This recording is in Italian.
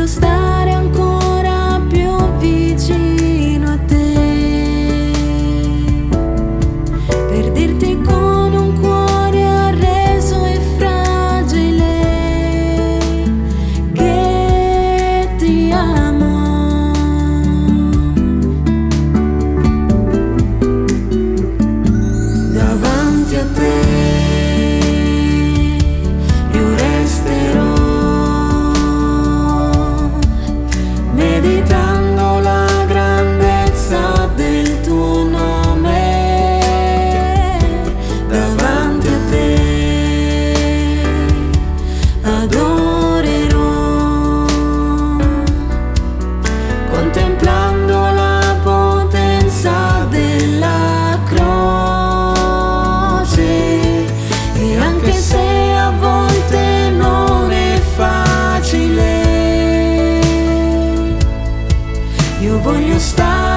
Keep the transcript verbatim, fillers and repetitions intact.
voglio stare ancora più vicino a te, per dirti con un cuore arreso e fragile che ti amo. Davanti a te io resterò, meditando la grandezza del tuo nome. Davanti a te adorerò, contemplando la potenza della croce. E anche se a volte non è facile, io voglio stare